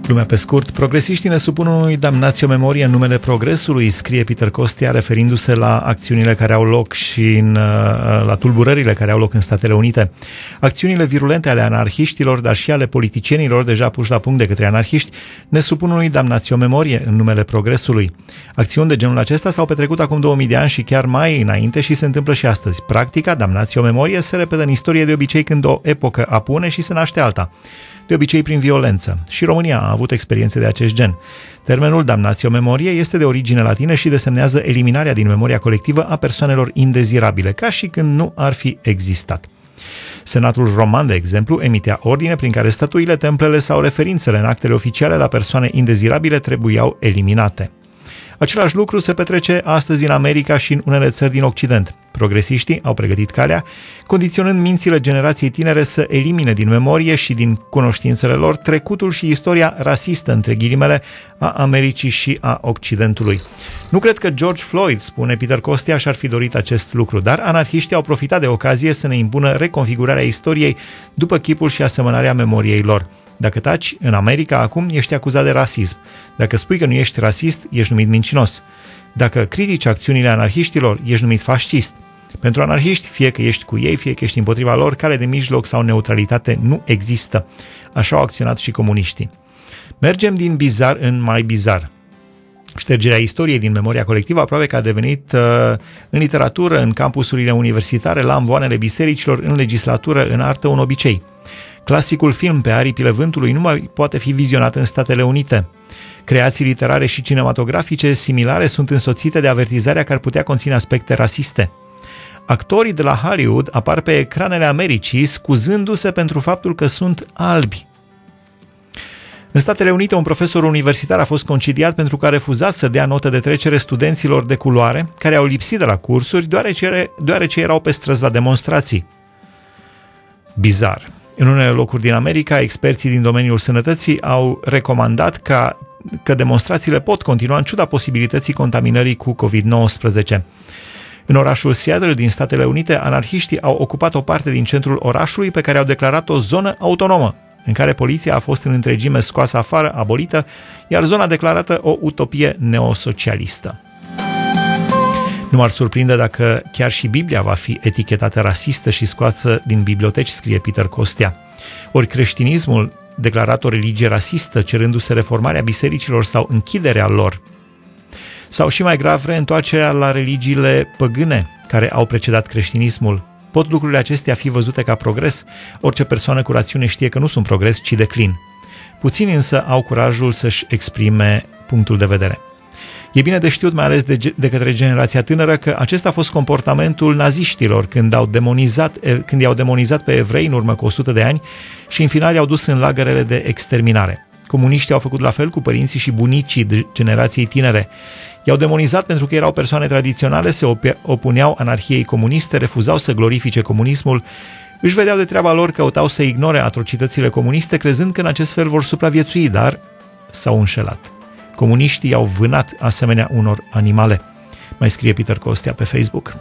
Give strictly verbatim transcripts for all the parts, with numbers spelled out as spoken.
Lumea pe scurt, progresiștii ne supun unui damnatio memorie în numele progresului, scrie Peter Costea, referindu-se la acțiunile care au loc și în, la tulburările care au loc în Statele Unite. Acțiunile virulente ale anarhiștilor, dar și ale politicienilor deja puși la punct de către anarhiști, ne supun unui damnatio memorie în numele progresului. Acțiuni de genul acesta s-au petrecut acum două mii de ani și chiar mai înainte și se întâmplă și astăzi. Practica damnatio memorie se repetă în istorie de obicei când o epocă apune și se naște alta, de obicei prin violență. Și România a avut experiențe de acest gen. Termenul damnatio memorie este de origine latină și desemnează eliminarea din memoria colectivă a persoanelor indezirabile, ca și când nu ar fi existat. Senatul roman, de exemplu, emitea ordine prin care statuile, templele sau referințele în actele oficiale la persoane indezirabile trebuiau eliminate. Același lucru se petrece astăzi în America și în unele țări din Occident. Progresiștii au pregătit calea, condiționând mințile generației tinere să elimine din memorie și din cunoștințele lor trecutul și istoria rasistă, între ghilimele, a Americii și a Occidentului. Nu cred că George Floyd, spune Peter Costea, și-ar fi dorit acest lucru, dar anarhiștii au profitat de ocazie să ne impună reconfigurarea istoriei după chipul și asemănarea memoriei lor. Dacă taci, în America, acum ești acuzat de rasism. Dacă spui că nu ești rasist, ești numit mincinos. Dacă critici acțiunile anarhiștilor, ești numit fascist. Pentru anarhiști, fie că ești cu ei, fie că ești împotriva lor, cale de mijloc sau neutralitate nu există. Așa au acționat și comuniștii. Mergem din bizar în mai bizar. Ștergerea istoriei din memoria colectivă aproape că a devenit uh, în literatură, în campusurile universitare, la amvoanele bisericilor, în legislatură, în artă, un obicei. Clasicul film Pe aripile vântului nu mai poate fi vizionat în Statele Unite. Creații literare și cinematografice similare sunt însoțite de avertizarea că ar putea conține aspecte rasiste. Actorii de la Hollywood apar pe ecranele Americii scuzându-se pentru faptul că sunt albi. În Statele Unite, un profesor universitar a fost concediat pentru că a refuzat să dea notă de trecere studenților de culoare care au lipsit de la cursuri deoarece, deoarece erau pe străzi la demonstrații. Bizar. În unele locuri din America, experții din domeniul sănătății au recomandat ca, că demonstrațiile pot continua în ciuda posibilității contaminării cu covid nouăsprezece. În orașul Seattle din Statele Unite, anarhiștii au ocupat o parte din centrul orașului pe care au declarat o zonă autonomă, în care poliția a fost în întregime scoasă afară, abolită, iar zona declarată o utopie neosocialistă. Nu m-ar surprinde dacă chiar și Biblia va fi etichetată rasistă și scoasă din biblioteci, scrie Peter Costea. Ori creștinismul declarat o religie rasistă, cerându-se reformarea bisericilor sau închiderea lor. Sau și mai grav, reîntoarcerea la religiile păgâne care au precedat creștinismul. Pot lucrurile acestea fi văzute ca progres? Orice persoană cu rațiune știe că nu sunt progres, ci declin. Puțini însă au curajul să-și exprime punctul de vedere. E bine de știut, mai ales de, de către generația tânără, că acesta a fost comportamentul naziștilor când, au demonizat, când i-au demonizat pe evrei în urmă cu o sută de ani și în final i-au dus în lagărele de exterminare. Comuniștii au făcut la fel cu părinții și bunicii de generației tinere. I-au demonizat pentru că erau persoane tradiționale, se opuneau anarhiei comuniste, refuzau să glorifice comunismul, își vedeau de treaba lor, căutau să ignore atrocitățile comuniste, crezând că în acest fel vor supraviețui, dar s-au înșelat. Comuniștii i-au vânat asemenea unor animale, mai scrie Peter Costea pe Facebook.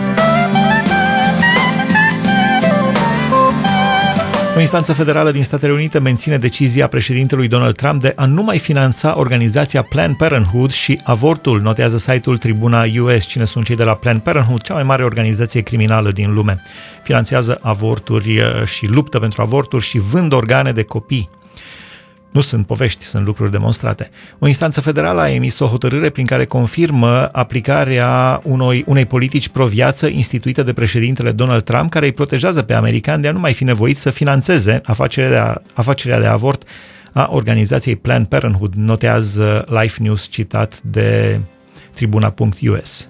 O instanță federală din Statele Unite menține decizia președintelui Donald Trump de a nu mai finanța organizația Planned Parenthood și avortul, notează site-ul Tribuna U S. Cine sunt cei de la Planned Parenthood? Cea mai mare organizație criminală din lume. Finanțează avorturi și luptă pentru avorturi și vând organe de copii. Nu sunt povești, sunt lucruri demonstrate. O instanță federală a emis o hotărâre prin care confirmă aplicarea unei, unei politici pro-viață instituită de președintele Donald Trump, care îi protejează pe americani de a nu mai fi nevoiți să finanțeze afacerea de, afacerea de avort a organizației Planned Parenthood, notează Life News, citat de tribuna punct U S.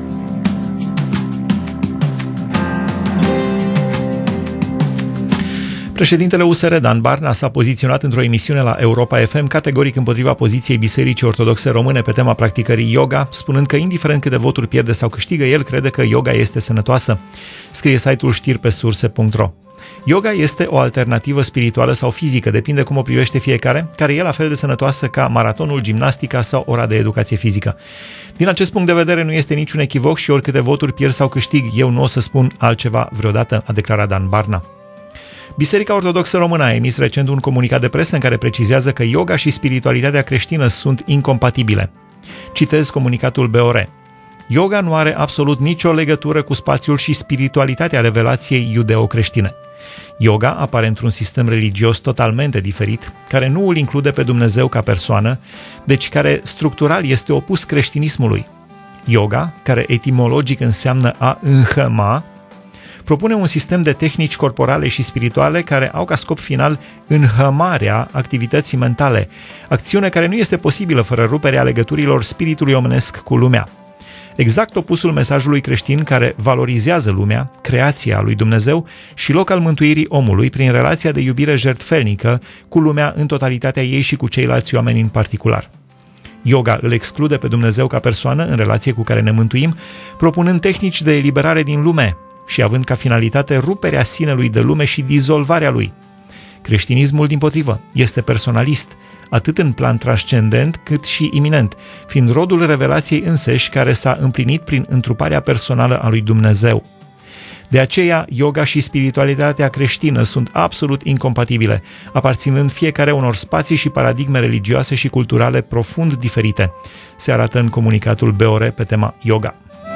Președintele U S R, Dan Barna, s-a poziționat într-o emisiune la Europa F M categoric împotriva poziției Bisericii Ortodoxe Române pe tema practicării yoga, spunând că indiferent câte voturi pierde sau câștigă, el crede că yoga este sănătoasă. Scrie site-ul știri pe surse punct ro. Yoga este o alternativă spirituală sau fizică, depinde cum o privește fiecare, care e la fel de sănătoasă ca maratonul, gimnastica sau ora de educație fizică. Din acest punct de vedere nu este niciun echivoc și oricâte voturi pierd sau câștig, eu nu o să spun altceva vreodată, a declarat Dan Barna. Biserica Ortodoxă Română a emis recent un comunicat de presă în care precizează că yoga și spiritualitatea creștină sunt incompatibile. Citez comunicatul B O R. Yoga nu are absolut nicio legătură cu spațiul și spiritualitatea revelației iudeo-creștine. Yoga apare într-un sistem religios totalmente diferit, care nu îl include pe Dumnezeu ca persoană, deci care structural este opus creștinismului. Yoga, care etimologic înseamnă a înhăma, propune un sistem de tehnici corporale și spirituale care au ca scop final înhămarea activității mentale, acțiune care nu este posibilă fără ruperea legăturilor spiritului omenesc cu lumea. Exact opusul mesajului creștin care valorizează lumea, creația lui Dumnezeu și loc al mântuirii omului prin relația de iubire jertfelnică cu lumea în totalitatea ei și cu ceilalți oameni în particular. Yoga îl exclude pe Dumnezeu ca persoană în relație cu care ne mântuim, propunând tehnici de eliberare din lume și având ca finalitate ruperea sinelui de lume și dizolvarea lui. Creștinismul, dimpotrivă, este personalist, atât în plan transcendent cât și iminent, fiind rodul revelației înseși care s-a împlinit prin întruparea personală a lui Dumnezeu. De aceea, yoga și spiritualitatea creștină sunt absolut incompatibile, aparținând fiecare unor spații și paradigme religioase și culturale profund diferite, se arată în comunicatul B O R pe tema yoga.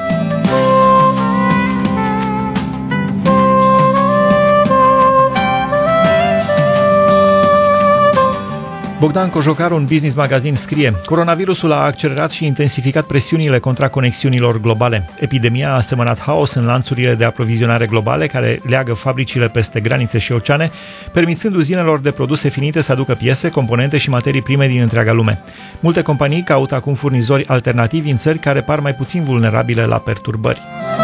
Bogdan Cojocaru în Business Magazine scrie: coronavirusul a accelerat și intensificat presiunile contra conexiunilor globale. Epidemia a semănat haos în lanțurile de aprovizionare globale care leagă fabricile peste granițe și oceane, permițând uzinelor de produse finite să aducă piese, componente și materii prime din întreaga lume. Multe companii caută acum furnizori alternativi în țări care par mai puțin vulnerabile la perturbări.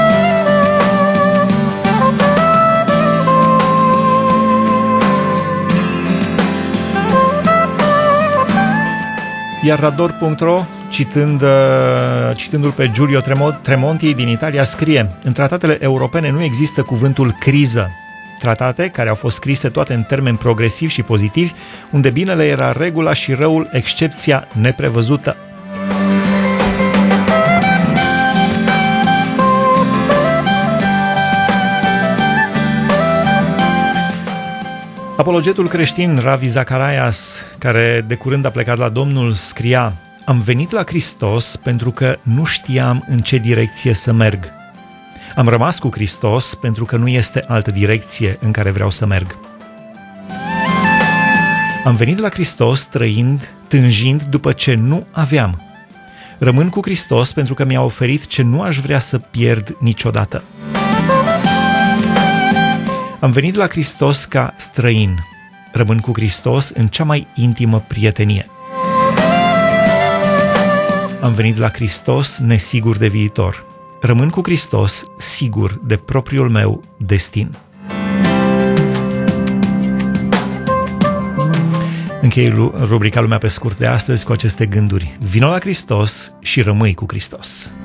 Iar Rador punct ro, citând, citându-l pe Giulio Tremonti din Italia, scrie: în tratatele europene nu există cuvântul criză. Tratate care au fost scrise toate în termeni progresivi și pozitivi, unde binele era regula și răul excepția neprevăzută. Apologetul creștin Ravi Zacharias, care de curând a plecat la Domnul, scria: am venit la Hristos pentru că nu știam în ce direcție să merg. Am rămas cu Hristos pentru că nu este altă direcție în care vreau să merg. Am venit la Hristos trăind, tânjind după ce nu aveam. Rămân cu Hristos pentru că mi-a oferit ce nu aș vrea să pierd niciodată. Am venit la Hristos ca străin. Rămân cu Hristos în cea mai intimă prietenie. Am venit la Hristos nesigur de viitor. Rămân cu Hristos sigur de propriul meu destin. Închei rubrica Lumea pe scurt de astăzi cu aceste gânduri. Vino la Hristos și rămâi cu Hristos.